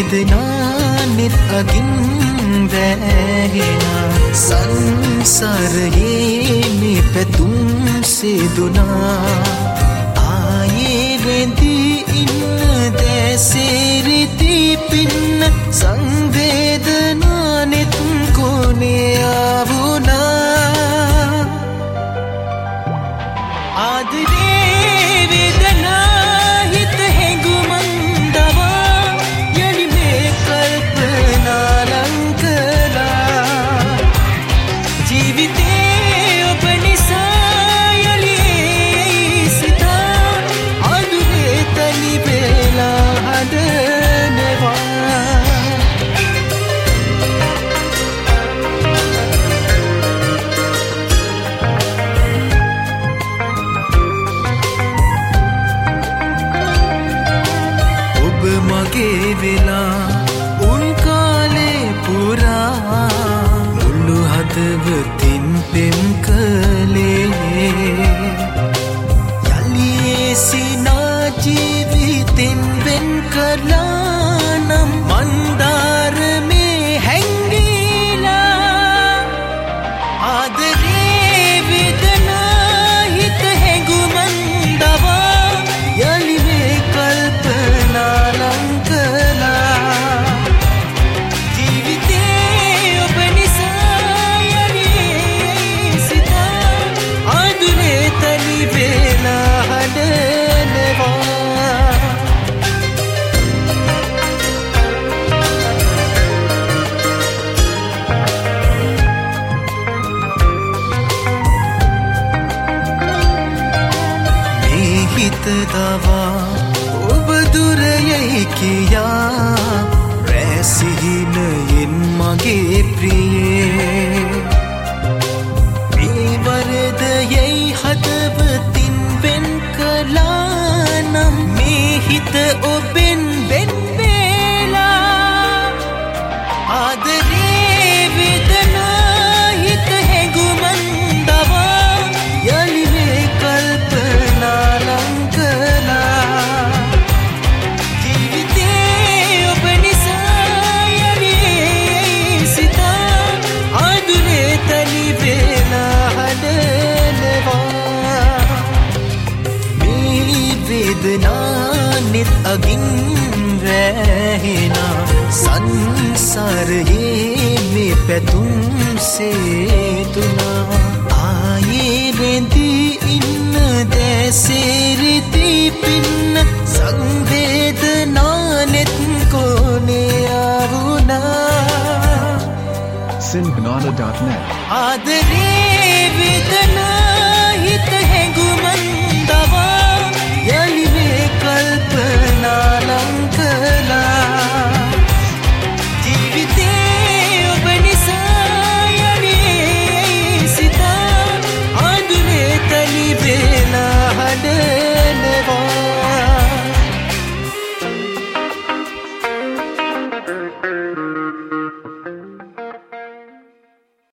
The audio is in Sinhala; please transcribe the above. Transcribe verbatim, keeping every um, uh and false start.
වේදනානෙත් අගින් වැහෙනා සංසාරයේ මේ පැතුම් සේදුනා ආයේ වෙදී ඉන්න දැසිරිති පින්න සංවේදනානෙත් කොනේ ආවුනා ආදරේ වේදනා හිත හැඟුමන්දවා යලි මේ කල්පනා ලංකලා ජීවිතේ ඔබ නිසා යලි සිතා අදුරේ තනි වෙලා හදනවා මගේ වෙලා උන් කාලේ පුරා මුළු හදවතින් පෙම් කළේ යලි සිනා ජීවිතෙන් වෙන් කළා නම් මන්දාරමේ හැංගිලා ආදරේ වේදනා හිත හැඟුමන්දවා යලි මේ කල්පනා දවා ඔබ දුරයයි කියා රැසිහිනයෙන් මගේ ප්‍රියේ මේ වරදයයි හදවතින් වෙන් කළා නම් මේ හිත ඔබෙන් වෙන් වෙලා ආදරේ වේදනා හිත හැඟුමන්දවා යලි මේ කල්පනා වේදනානෙත් අගින් වැහෙනා සංසාරයේ මේ පැතුම් සේතුනා ආයේ වෙදී ඉන්න දැසිරිති පින්න සංවේදනානෙත් කොනේ ආවුනා sinbanana dot net ආදරේ වේදනා